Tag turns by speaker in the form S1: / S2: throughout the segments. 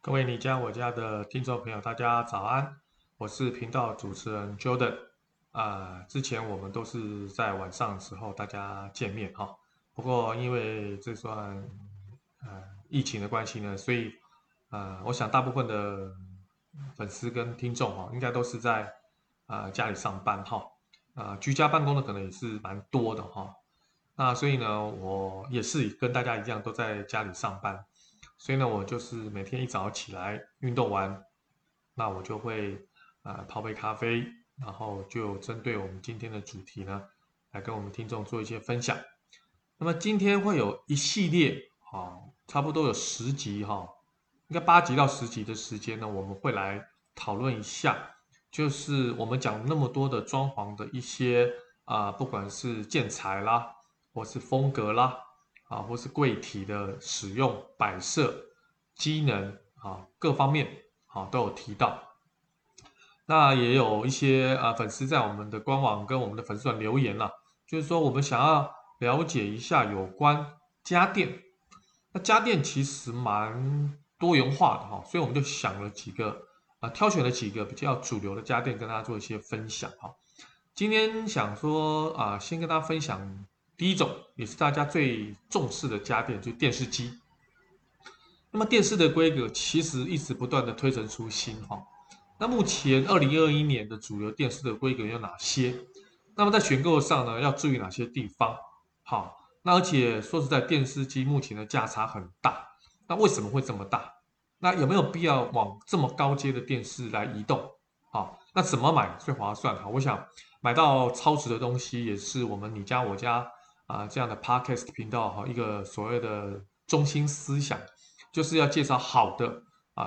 S1: 各位你家我家的听众朋友，大家早安，我是频道主持人 Jordan。之前我们都是在晚上的时候大家见面哈，不过因为这段疫情的关系呢，所以我想大部分的粉丝跟听众哈，应该都是在家里上班哈，居家办公的可能也是蛮多的哈。那所以呢，我也是跟大家一样都在家里上班，所以呢，我就是每天一早起来运动完，那我就会泡杯咖啡，然后就针对我们今天的主题呢，来跟我们听众做一些分享。那么今天会有一系列差不多有10集应该8集到10集的时间呢，我们会来讨论一下，就是我们讲那么多的装潢的一些不管是建材啦，或是风格啦，或是柜体的使用、摆设、机能各方面都有提到。那也有一些粉丝在我们的官网跟我们的粉丝团留言了，就是说我们想要了解一下有关家电。那家电其实蛮多元化的所以我们就想了几个挑选了几个比较主流的家电跟大家做一些分享今天想说先跟大家分享第一种，也是大家最重视的家电，就是电视机。那么电视的规格其实一直不断的推陈出新那目前2021年的主流电视的规格有哪些？那么在选购上呢，要注意哪些地方？好，那而且说实在，电视机目前的价差很大，那为什么会这么大？那有没有必要往这么高阶的电视来移动？好，那怎么买最划算？我想买到超值的东西，也是我们你家我家这样的 podcast 频道一个所谓的中心思想，就是要介绍好的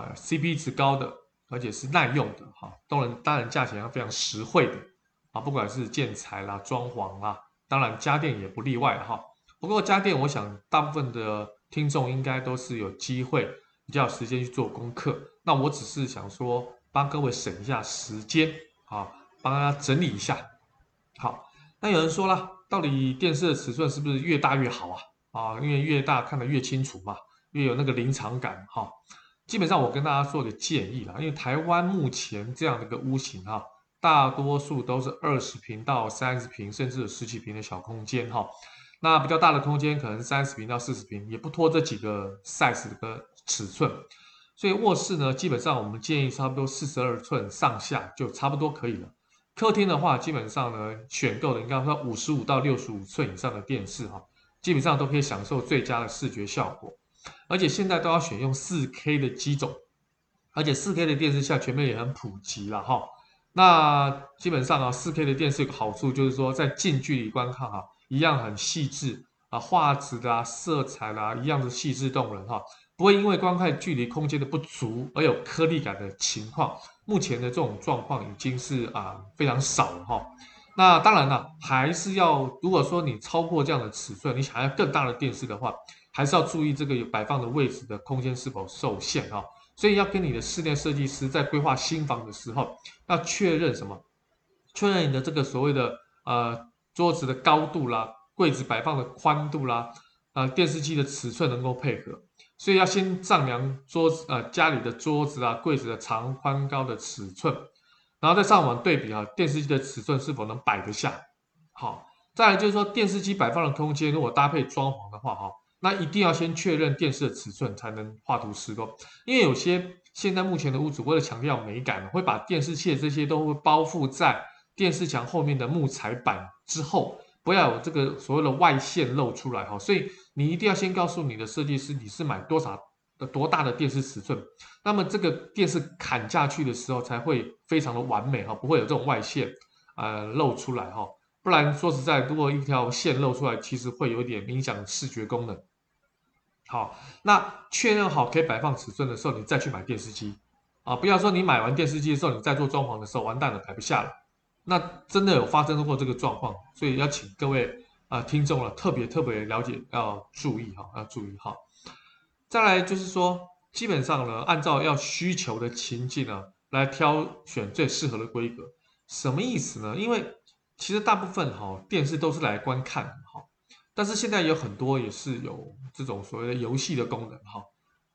S1: CP 值高的，而且是耐用的当然价钱要非常实惠的不管是建材啦、装潢啦，当然家电也不例外不过家电，我想大部分的听众应该都是有机会比较有时间去做功课。那我只是想说，帮各位省一下时间帮大家整理一下。好，那有人说了，到底电视的尺寸是不是越大越好因为越大看得越清楚嘛，越有那个临场感基本上我跟大家做个建议啦，因为台湾目前这样的一个屋型大多数都是20平到30平，甚至有十几平的小空间那比较大的空间可能30平到40平，也不拖这几个 size 的尺寸。所以卧室呢，基本上我们建议差不多42寸上下就差不多可以了。客厅的话，基本上呢，选购的应该说55到65寸以上的电视基本上都可以享受最佳的视觉效果。而且现在都要选用4K 的机种，而且4K 的电视现在全面也很普及了那基本上4K 的电视有个好处就是说，在近距离观看一样很细致画质啦、色彩啦，一样的细致动人不会因为观看距离空间的不足而有颗粒感的情况。目前的这种状况已经是非常少了那当然了，还是要如果说你超过这样的尺寸，你想要更大的电视的话，还是要注意这个有摆放的位置的空间是否受限所以要跟你的室内设计师在规划新房的时候，要确认什么？确认你的这个所谓的桌子的高度啦，柜子摆放的宽度啦，电视机的尺寸能够配合。所以要先丈量家里的桌子柜子的长宽高的尺寸，然后再上网对比电视机的尺寸是否能摆得下。好，再来就是说电视机摆放的空间如果搭配装潢的话那一定要先确认电视的尺寸才能画图施工，因为有些现在目前的屋主为了强调美感，会把电视器的这些都会包覆在电视墙后面的木材板之后，不要有这个所谓的外线露出来所以你一定要先告诉你的设计师你是买多大的电视尺寸，那么这个电视砍下去的时候才会非常的完美不会有这种外线露出来不然说实在，如果一条线露出来，其实会有点影响视觉功能。好，那确认好可以摆放尺寸的时候，你再去买电视机不要说你买完电视机的时候，你再做装潢的时候，完蛋了，摆不下了。那真的有发生过这个状况，所以要请各位听众特别了解，要注意要注意再来就是说，基本上呢，按照要需求的情境呢，来挑选最适合的规格。什么意思呢？因为其实大部分电视都是来观看的但是现在有很多也是有这种所谓的游戏的功能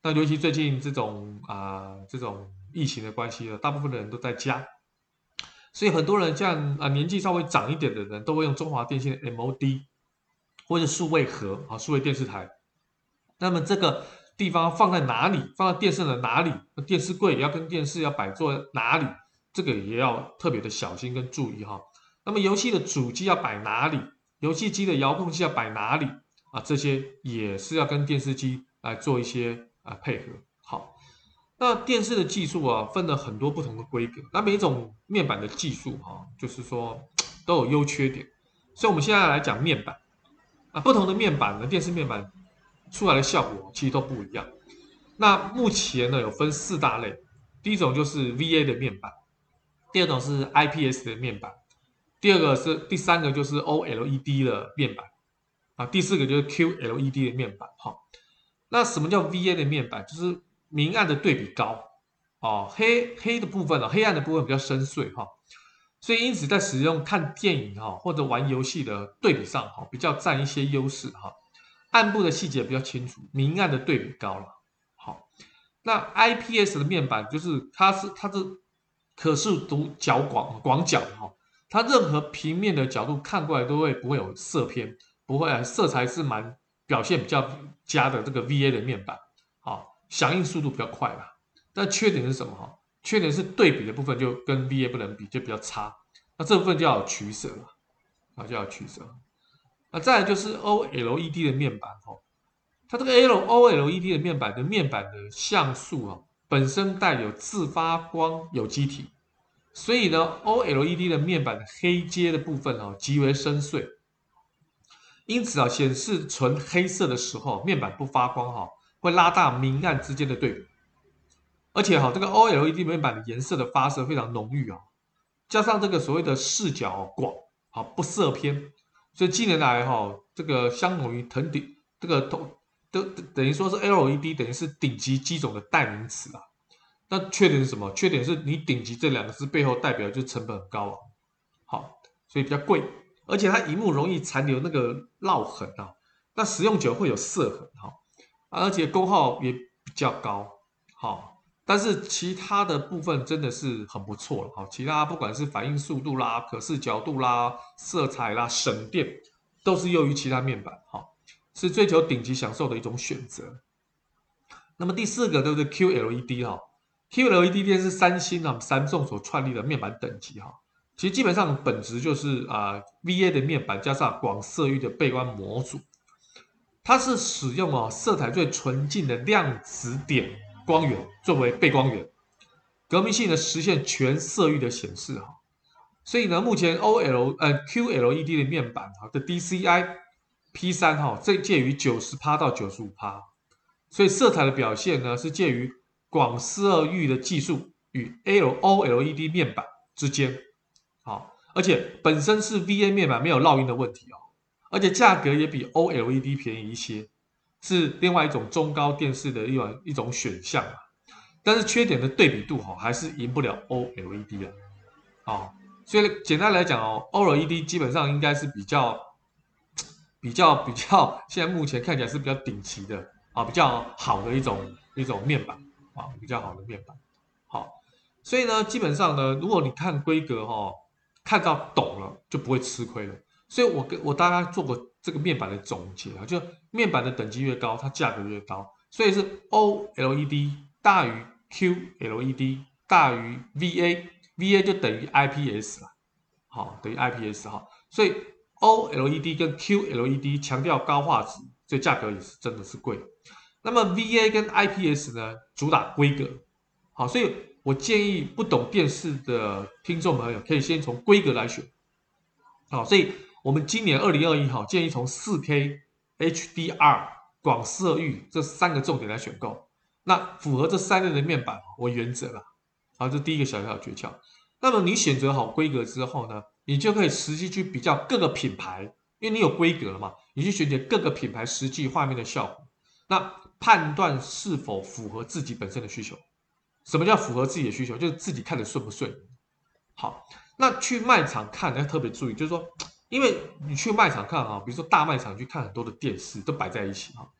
S1: 那尤其最近这种疫情的关系呢，大部分的人都在家，所以很多人像年纪稍微长一点的人，都会用中华电信的 MOD 或者数位盒数位电视台。那么这个地方放在哪里？放在电视的哪里？电视柜也要跟电视要摆坐哪里？这个也要特别的小心跟注意哈。那么游戏的主机要摆哪里？游戏机的遥控器要摆哪里？这些也是要跟电视机来做一些配合。好，那电视的技术分了很多不同的规格，那每一种面板的技术就是说都有优缺点。所以我们现在来讲面板不同的面板呢，电视面板出来的效果其实都不一样。那目前呢有分4大类，第一种就是 VA 的面板，第二种是 IPS 的面板，第三个就是 OLED 的面板第四个就是 QLED 的面板那什么叫 VA 的面板？就是明暗的对比高黑的部分黑暗的部分比较深邃所以因此在使用看电影或者玩游戏的对比上比较占一些优势暗部的细节比较清楚，明暗的对比高了。好，那 IPS 的面板就是它是可视度广角它任何平面的角度看过来不会有色偏，不会色彩是蛮表现比较佳的这个 VA 的面板响应速度比较快啦。但缺点是什么缺点是对比的部分就跟 VA 不能比，就比较差。那这部分就要有取舍了就要有取舍。那再来就是 OLED 的面板它这个 OLED 的面板的像素本身带有自发光有机体，所以呢 OLED 的面板的黑阶的部分极为深邃，因此显示纯黑色的时候，面板不发光会拉大明暗之间的对比。而且这个 OLED 面板的颜色的发色非常浓郁加上这个所谓的视角广不色偏，所以近年来这个相同于这个等于说是 LED 等于是顶级机种的代名词那缺点是什么？缺点是你顶级这2个字背后代表就是成本很高所以比较贵，而且它萤幕容易残留那个烙痕那使用久会有色痕而且功耗也比较高但是其他的部分真的是很不错了其他不管是反应速度啦、可视角度啦、色彩啦、省电，都是优于其他面板是追求顶级享受的一种选择。那么第4个就是 QLED QLED 电是三众所创立的面板等级其实基本上本质就是VA 的面板加上广色域的背光模组，它是使用色彩最纯净的量子点光源作为背光源，革命性的实现全色域的显示所以呢，目前QLED 的面板的 DCI P3这介于90%到95%，所以色彩的表现呢是介于广色域的技术与 OLED 面板之间而且本身是 VA 面板没有烙印的问题而且价格也比 OLED 便宜一些，是另外一种中高电视的一种选项但是缺点的对比度还是赢不了 OLED 所以简单来讲OLED 基本上应该是比较现在目前看起来是比较顶级的比较好的一种面板比较好的面板所以呢基本上呢，如果你看规格看到懂了就不会吃亏了。所以我大概做过这个面板的总结就面板的等级越高，它价格越高，所以是 OLED 大于 QLED 大于 VA 就等于 IPS 等于 IPS 所以 OLED 跟 QLED 强调高画质，所以价格也是真的是贵。那么 VA 跟 IPS 呢，主打规格所以我建议不懂电视的听众朋友可以先从规格来选所以我们今年2021建议从 4K HDR 广色域这3个重点来选购，那符合这3类的面板为原则啦这是第一个小小的诀窍。那么你选择好规格之后呢，你就可以实际去比较各个品牌，因为你有规格了嘛，你去选择各个品牌实际画面的效果，那判断是否符合自己本身的需求。什么叫符合自己的需求？就是自己看得顺不顺。好，那去卖场看要特别注意，就是说，因为你去卖场看比如说大卖场去看很多的电视都摆在一起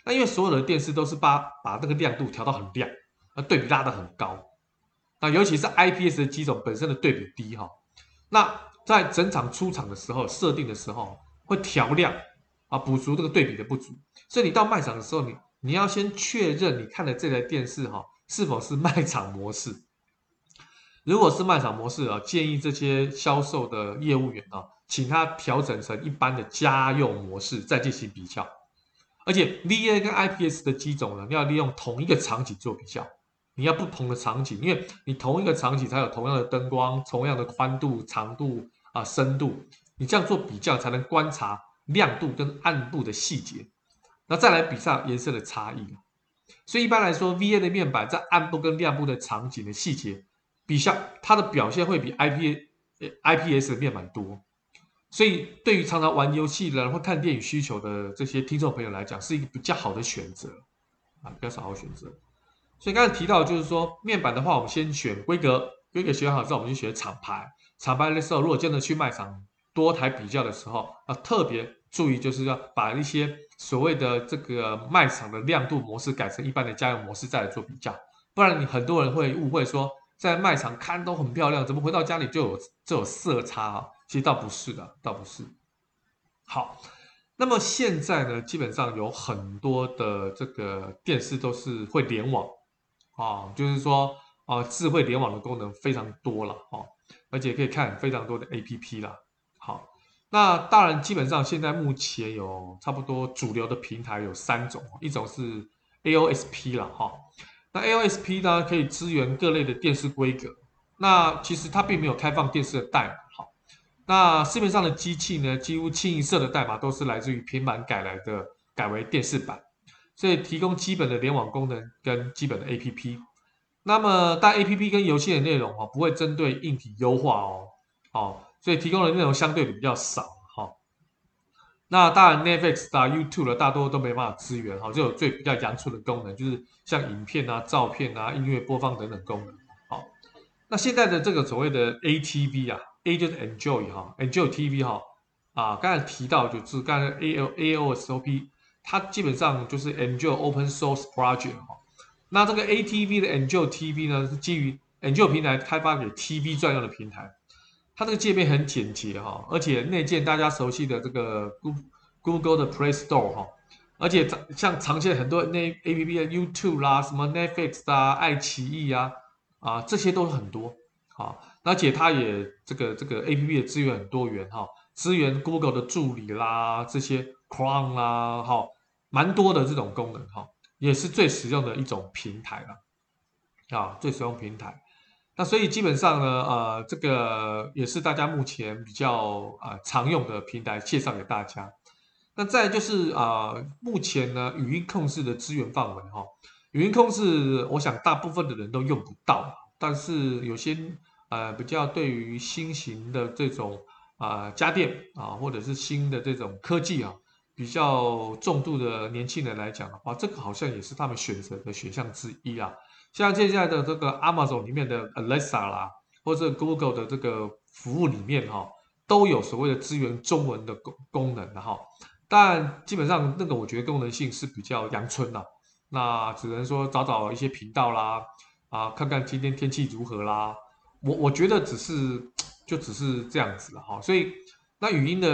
S1: 那因为所有的电视都是把那个亮度调到很亮，那对比拉得很高，那尤其是 IPS 的机种本身的对比低哈，那在整场出厂的时候设定的时候会调亮啊，补足这个对比的不足。所以你到卖场的时候，你要先确认你看的这台电视哈是否是卖场模式。如果是卖场模式啊，建议这些销售的业务员啊，请他调整成一般的家用模式，再进行比较。而且 VA 跟 IPS 的机种呢，你要利用同一个场景做比较，你要不同的场景，因为你同一个场景才有同样的灯光、同样的宽度、长度啊、深度，你这样做比较才能观察亮度跟暗部的细节，那再来比上颜色的差异。所以一般来说，VA 的面板在暗部跟亮部的场景的细节，比较它的表现会比 IPS 的面板多。所以对于常常玩游戏的人或看电影需求的这些听众朋友来讲，是一个比较好的选择啊，比较好的选择。所以刚才提到就是说，面板的话，我们先选规格，规格选好之后，我们就选厂牌。厂牌的时候，如果真的去卖场多台比较的时候，要特别注意，就是要把一些所谓的这个卖场的亮度模式改成一般的家用模式，再来做比较。不然你很多人会误会说，在卖场看都很漂亮，怎么回到家里就有色差啊？其实倒不是的，倒不是。好，那么现在呢，基本上有很多的这个电视都是会联网啊，就是说智慧联网的功能非常多了哦，而且可以看非常多的 APP 啦。好，那当然基本上现在目前有差不多主流的平台有3种，一种是 AOSP 啦哈，那 AOSP 呢可以支援各类的电视规格，那其实它并没有开放电视的代码，好，那市面上的机器呢，几乎清一色的代码都是来自于平板改来的，改为电视版，所以提供基本的联网功能跟基本的 APP。那么，但 APP 跟游戏的内容哦，不会针对硬体优化哦，所以提供的内容相对比较少哈。那当然，Netflix 啊、YouTube 大多都没办法支援哈，就有最比较阳春的功能，就是像影片啊、照片啊、音乐播放等等功能。好，那现在的这个所谓的 ATV 啊，A 就是 Enjoy 哈，Enjoy TV 哈，刚才提到就是刚才 AOSP，它基本上就是 Enjoy Open Source Project 哈。那这个 ATV 的 Enjoy TV 呢，是基于 Enjoy 平台开发给 TV 专用的平台。它这个界面很简洁哈，而且内建大家熟悉的这个 Google 的 Play Store 哈，而且像常见很多那 APP 的 YouTube 啦、什么 Netflix 啊、爱奇艺啊，这些都很多啊，而且它也这个 APP 的资源很多元哈，支援 Google 的助理啦，这些 Chrome 啦，哈，蛮多的这种功能哈，也是最实用的一种平台了最实用平台。那所以基本上呢，这个也是大家目前比较常用的平台，介绍给大家。那再就是目前呢语音控制的资源范围哈，语音控制我想大部分的人都用不到，但是有些比较对于新型的这种家电或者是新的这种科技比较重度的年轻人来讲的话，这个好像也是他们选择的选项之一啊。像现在的这个 Amazon 里面的 Alexa 啦，或者 Google 的这个服务里面都有所谓的支援中文的功能的哈。但基本上那个我觉得功能性是比较阳春啦，那只能说找找一些频道啦，看看今天天气如何啦。我觉得只是这样子了哈。所以那语音的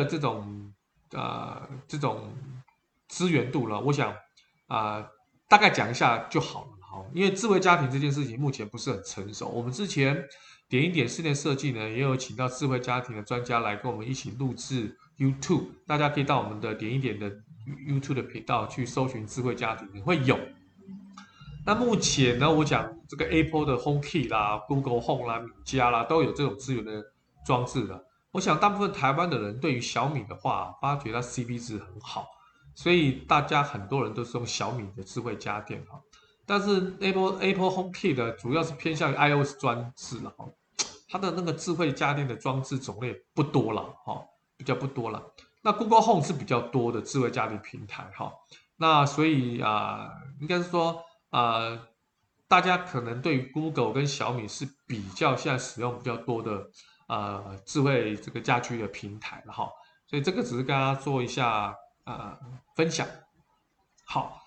S1: 这种资源度呢，我想大概讲一下就好了。因为智慧家庭这件事情目前不是很成熟，我们之前点一点室内设计呢，也有请到智慧家庭的专家来跟我们一起录制 YouTube，大家可以到我们的点一点的 YouTube 的频道去搜寻智慧家庭，会有。那目前呢，我讲这个 Apple 的 HomeKit 啦、Google Home 啦、米家啦，都有这种资源的装置的。我想大部分台湾的人对于小米的话，发觉它 CP 值很好，所以大家很多人都是用小米的智慧家电但是 Apple HomeKit 的主要是偏向于 iOS 装置了它的那个智慧家电的装置种类不多了比较不多了。那 Google Home 是比较多的智慧家庭平台那所以应该是说大家可能对于 Google 跟小米是比较现在使用比较多的智慧这个家居的平台了所以这个只是跟大家做一下分享。好。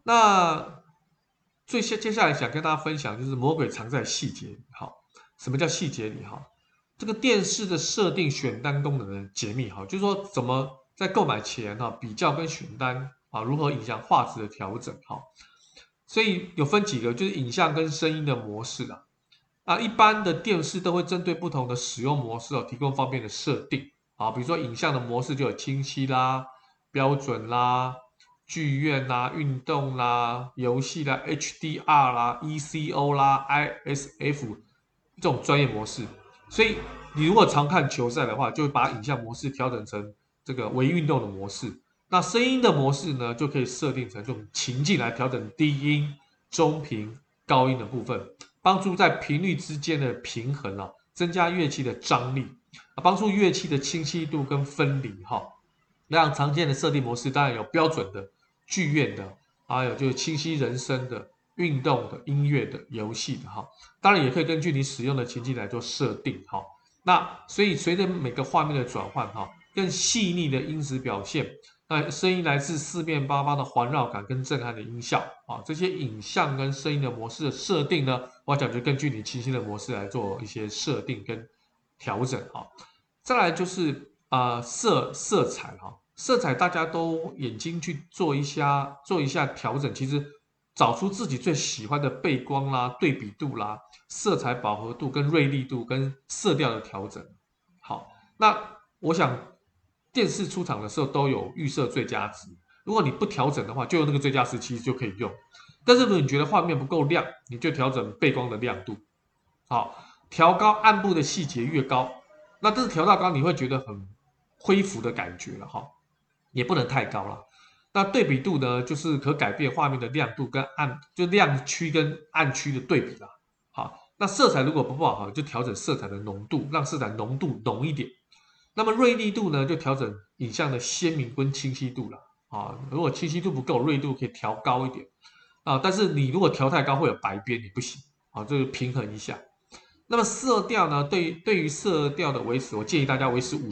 S1: 那接下来想跟大家分享就是魔鬼藏在细节里。好，什么叫细节里？哈，这个电视的设定选单功能的解密。哈，就是说怎么在购买前哈比较跟选单啊，如何影响画质的调整。哈，所以有分几个，就是影像跟声音的模式啊。一般的电视都会针对不同的使用模式提供方便的设定。啊，比如说影像的模式就有清晰啦、标准啦、剧院啦、运动啦、游戏啦、HDR 啦、ECO 啦、ISF 这种专业模式。所以你如果常看球赛的话，就会把影像模式调整成这个微运动的模式。那声音的模式呢，就可以设定成这种情境来调整低音、中频、高音的部分。帮助在频率之间的平衡增加乐器的张力帮助乐器的清晰度跟分离那常见的设定模式当然有标准的、剧院的，还有就是清晰人声的、运动的、音乐的、游戏的当然也可以根据你使用的情境来做设定那所以随着每个画面的转换更细腻的音质表现。那声音来自四面八方的环绕感跟震撼的音效这些影像跟声音的模式的设定呢，我讲就根据你清晰的模式来做一些设定跟调整再来就是色彩色彩大家都眼睛去做一下调整，其实找出自己最喜欢的背光啦、对比度啦、色彩饱和度跟锐利度跟色调的调整。好，那我想电视出厂的时候都有预设最佳值，如果你不调整的话，就用那个最佳值其实就可以用。但是如果你觉得画面不够亮，你就调整背光的亮度。好，调高暗部的细节越高，那这是调到高你会觉得很恢复的感觉了也不能太高了。那对比度呢，就是可改变画面的亮度跟暗，就亮区跟暗区的对比啦。好，那色彩如果不好，就调整色彩的浓度，让色彩浓度浓一点。那么锐利度呢，就调整影像的鲜明跟清晰度了如果清晰度不够，锐利度可以调高一点但是你如果调太高会有白边，你不行这个平衡一下。那么色调呢，对于色调的维持，我建议大家维持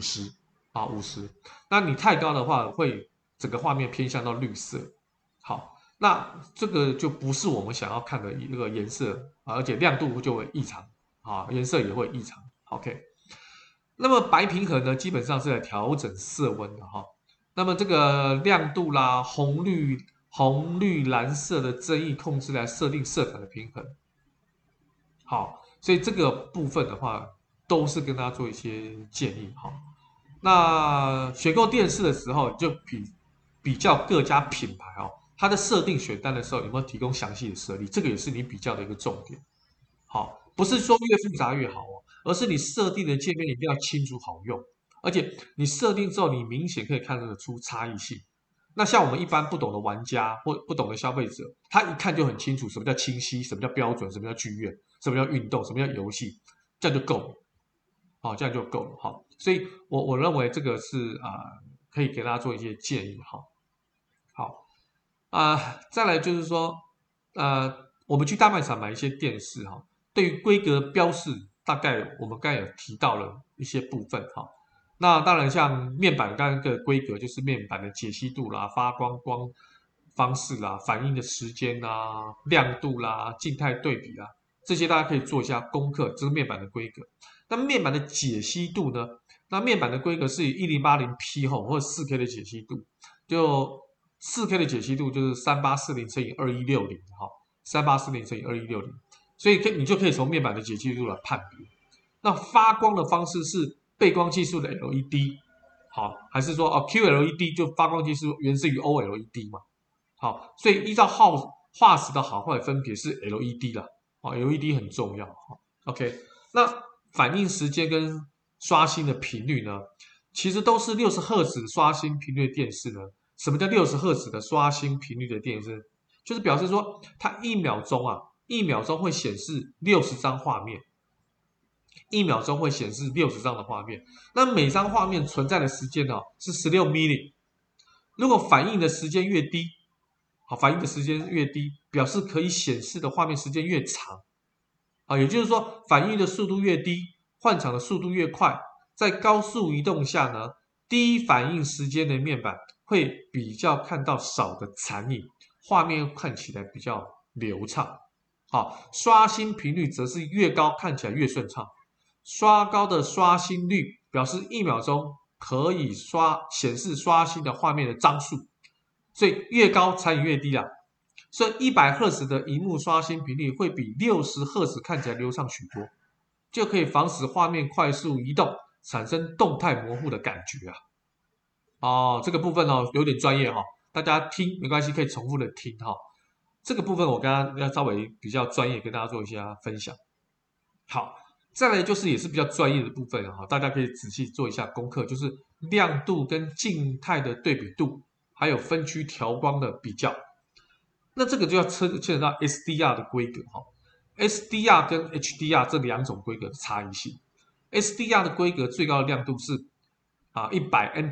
S1: 5050。那你太高的话，会整个画面偏向到绿色。好，那这个就不是我们想要看的一个颜色而且亮度就会异常颜色也会异常。OK。那么白平衡呢，基本上是来调整色温的那么这个亮度啦、红绿蓝色的增益控制来设定色彩的平衡。好，所以这个部分的话，都是跟大家做一些建议那选购电视的时候，就比较各家品牌它的设定选单的时候有没有提供详细的设立，这个也是你比较的一个重点。好，不是说越复杂越好而是你设定的界面一定要清楚好用，而且你设定之后，你明显可以看得出差异性。那像我们一般不懂的玩家或不懂的消费者，他一看就很清楚什么叫清晰，什么叫标准，什么叫剧院，什么叫运动，什么叫游戏，这样就够了。这样就够了所以我认为这个是可以给大家做一些建议好再来就是说我们去大卖场买一些电视对于规格标示，大概我们刚才有提到了一些部分那当然像面板刚刚的规格，就是面板的解析度啦、发光方式啦、反应的时间啦、亮度啦、静态对比啦，这些大家可以做一下功课，这是面板的规格。那面板的解析度呢？那面板的规格是以1080P 或者 4K 的解析度，就 4K 的解析度就是3840乘以21603840乘以2160，所以你就可以从面板的解析度来判别。那发光的方式是背光技术的 LED， 还是说QLED 就发光技术源自于 OLED 嘛？所以依照画质的好坏分别是 LED 啦，LED 很重要OK， 那反应时间跟刷新的频率呢，其实都是60赫兹刷新频率的电视呢。什么叫60赫兹的刷新频率的电视？就是表示说它1秒钟会显示60张画面，1秒钟会显示60张的画面。那每张画面存在的时间是16 milli。如果反应的时间越低，表示可以显示的画面时间越长也就是说反应的速度越低，换场的速度越快，在高速移动下呢，低反应时间的面板会比较看到少的残影， 画面看起来比较流畅。好，刷新频率则是越高看起来越顺畅。刷高的刷新率表示1秒钟可以显示刷新的画面的张数，所以越高残影越低啦。所以100赫兹的荧幕刷新频率会比60赫兹看起来流畅许多，就可以防止画面快速移动，产生动态模糊的感觉啊。这个部分有点专业大家听没关系，可以重复的听这个部分我刚刚要稍微比较专业跟大家做一下分享。好，再来就是也是比较专业的部分大家可以仔细做一下功课，就是亮度跟静态的对比度，还有分区调光的比较。那这个就要牵扯到 SDR 的规格SDR 跟 HDR 这2种规格的差异性。SDR 的规格最高的亮度是100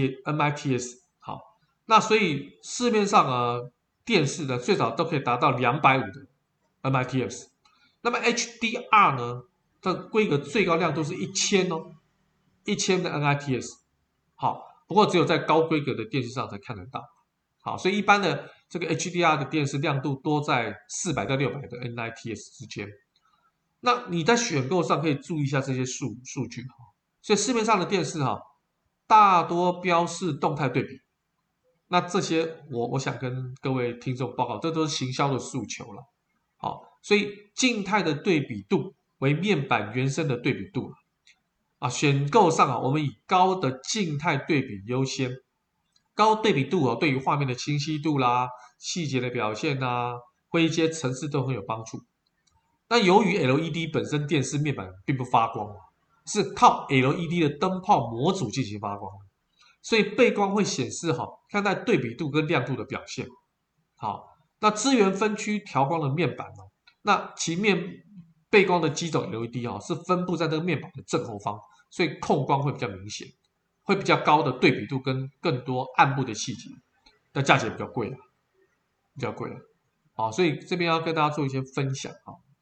S1: nits 好，那所以市面上电视呢最少都可以达到250的 nits。那么 HDR 呢，它的规格最高亮度是1000的 nits。好，不过只有在高规格的电视上才看得到。好，所以一般的这个 HDR 的电视亮度多在400到600的 nits 之间。那你在选购上可以注意一下这些数据所以市面上的电视大多标示动态对比。那这些我想跟各位听众报告，这都是行销的诉求了。好，所以静态的对比度为面板原生的对比度选购上我们以高的静态对比优先。高对比度对于画面的清晰度啦、细节的表现灰阶层次都很有帮助。那由于 LED 本身电视面板并不发光是靠 LED 的灯泡模组进行发光，所以背光会显示看待对比度跟亮度的表现。好，那资源分区调光的面板那其背光的基种 LED 是分布在这个面板的正后方，所以控光会比较明显，会比较高的对比度跟更多暗部的细节，但价钱比较贵所以这边要跟大家做一些分享。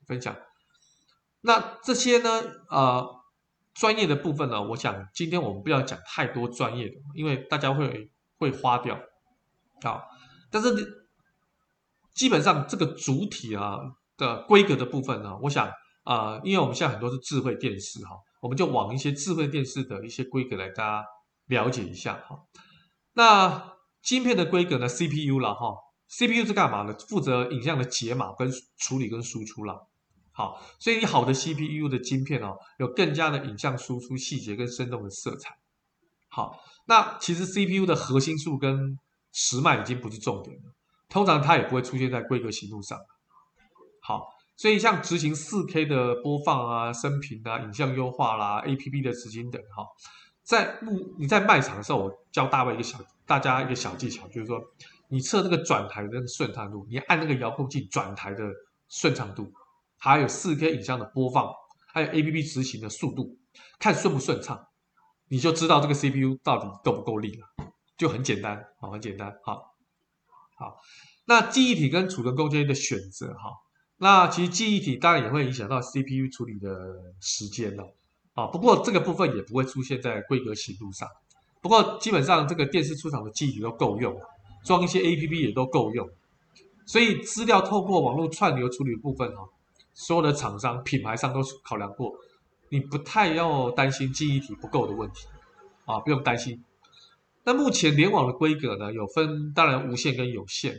S1: 那这些呢专业的部分呢，我想今天我们不要讲太多专业的，因为大家会花掉但是基本上这个主体的规格的部分呢，我想因为我们现在很多是智慧电视我们就往一些智慧电视的一些规格来大家了解一下那晶片的规格呢 CPU 了CPU 是干嘛呢？负责影像的解码跟处理跟输出啦。好，所以你好的 CPU 的晶片有更加的影像输出细节跟生动的色彩。好，那其实 CPU 的核心数跟时脉已经不是重点了，通常它也不会出现在规格型录上。好，所以像执行 4K 的播放升频影像优化啦、APP 的执行等你在卖场的时候，我教大家一个小技巧，就是说你测这个转台的那个顺畅度，你按那个遥控器转台的顺畅度，还有 4K 影像的播放，还有 APP 执行的速度，看顺不顺畅，你就知道这个 CPU 到底够不够力了，就很简单很简单好，那记忆体跟储存空间的选择那其实记忆体当然也会影响到 CPU 处理的时间不过这个部分也不会出现在规格型录上。不过基本上这个电视出厂的记忆体都够用，装一些 APP 也都够用，所以资料透过网络串流处理的部分所有的厂商品牌商都考量过，你不太要担心记忆体不够的问题不用担心。那目前联网的规格呢有分，当然无线跟有线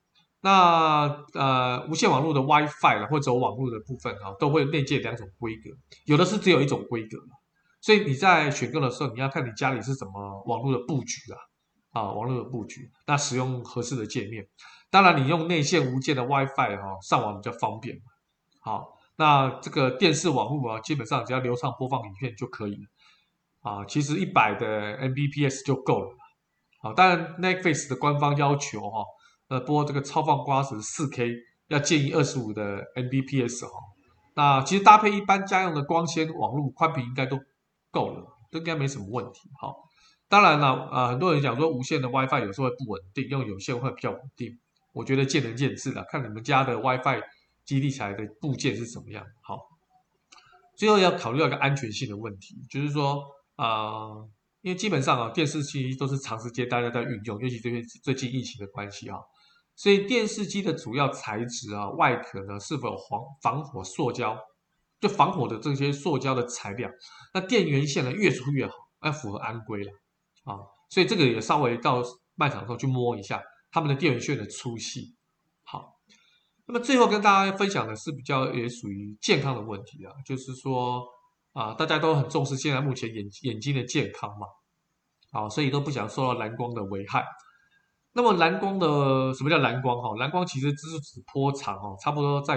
S1: 那无线网络的 WiFi 或者走网络的部分都会内建2种规格，有的是只有1种规格，所以你在选购的时候，你要看你家里是怎么网络的布局网络的布局，那使用合适的界面。当然，你用内线无线的 WiFi 上网比较方便。好，那这个电视网络基本上只要流畅播放影片就可以了其实100的 Mbps 就够了当然 Netflix 的官方要求播这个超放瓜子 4K 要建议25的 Mbps 那其实搭配一般家用的光纤网络宽频应该都够了，都应该没什么问题当然了很多人讲说无线的 WiFi 有时候会不稳定，用有线会比较稳定，我觉得见仁见智啦，看你们家的 WiFi 基地起来的部件是怎么样最后要考虑到一个安全性的问题，就是说因为基本上电视机都是长时间大家在运用，尤其最近疫情的关系所以电视机的主要材质啊，外壳呢是否有防火塑胶，就防火的这些塑胶的材料。那电源线呢越粗越好，要符合安规了啊。所以这个也稍微到卖场后去摸一下他们的电源线的粗细。好，那么最后跟大家分享的是比较也属于健康的问题啊，就是说啊，大家都很重视现在目前眼睛的健康嘛，啊，所以都不想受到蓝光的危害。那么蓝光的什么叫蓝光？哈，蓝光其实只是指波长哦，差不多在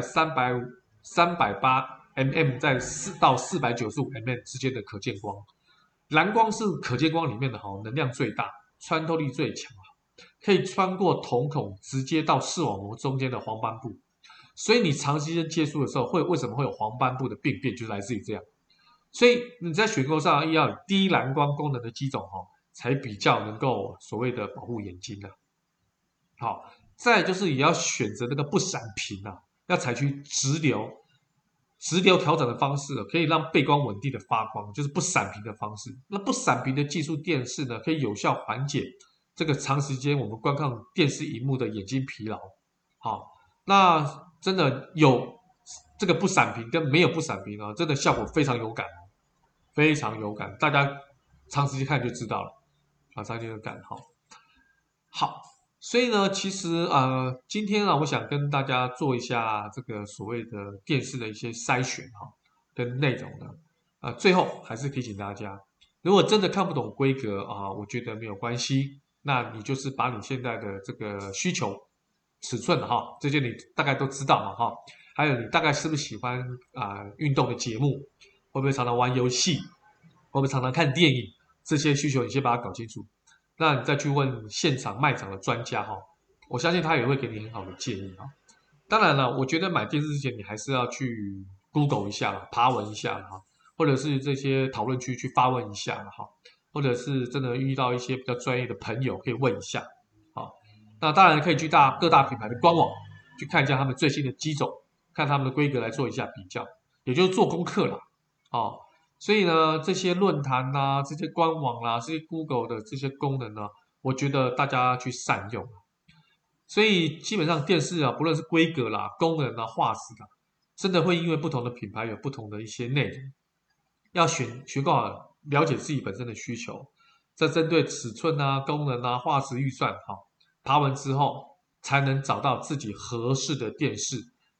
S1: 308 mm 在4到495 mm之间的可见光。蓝光是可见光里面的能量最大、穿透力最强，可以穿过瞳孔，直接到视网膜中间的黄斑部。所以你长时间接触的时候，为什么会有黄斑部的病变，就是来自于这样。所以你在选购上要有低蓝光功能的机种才比较能够所谓的保护眼睛的。好，再来就是也要选择那个不闪屏啊，要采取直流调整的方式，可以让背光稳定的发光，就是不闪屏的方式。那不闪屏的技术电视呢，可以有效缓解这个长时间我们观看电视荧幕的眼睛疲劳。好，那真的有这个不闪屏跟没有不闪屏啊，真的效果非常有感，非常有感，大家长时间看就知道了啊，长时间有感哈。好，所以呢，其实今天啊，我想跟大家做一下这个所谓的电视的一些筛选跟内容的最后还是提醒大家，如果真的看不懂规格啊，我觉得没有关系，那你就是把你现在的这个需求尺寸这些你大概都知道嘛还有你大概是不是喜欢运动的节目，会不会常常玩游戏，会不会常常看电影，这些需求你先把它搞清楚。那你再去问现场卖场的专家我相信他也会给你很好的建议当然了，我觉得买电视之前你还是要去 Google 一下啦，爬文一下啦或者是这些讨论区去发问一下或者是真的遇到一些比较专业的朋友可以问一下那当然可以去各大品牌的官网去看一下他们最新的机种，看他们的规格来做一下比较，也就是做功课啦所以呢，这些论坛啦、这些官网啦、这些 Google 的这些功能呢，我觉得大家去善用。所以基本上电视啊，不论是规格啦、功能啦、画质啦，真的会因为不同的品牌有不同的一些内容，要学够了解自己本身的需求，再针对尺寸啊、功能啊、画质预算爬文之后，才能找到自己合适的电视，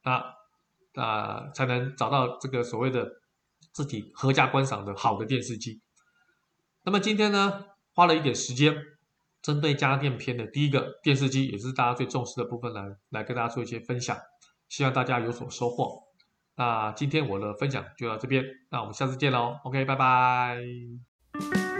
S1: 才能找到这个所谓的自己合家观赏的好的电视机。那么今天呢，花了一点时间，针对家电篇的第一个电视机，也是大家最重视的部分来跟大家做一些分享，希望大家有所收获。那今天我的分享就到这边，那我们下次见喽，OK，拜拜。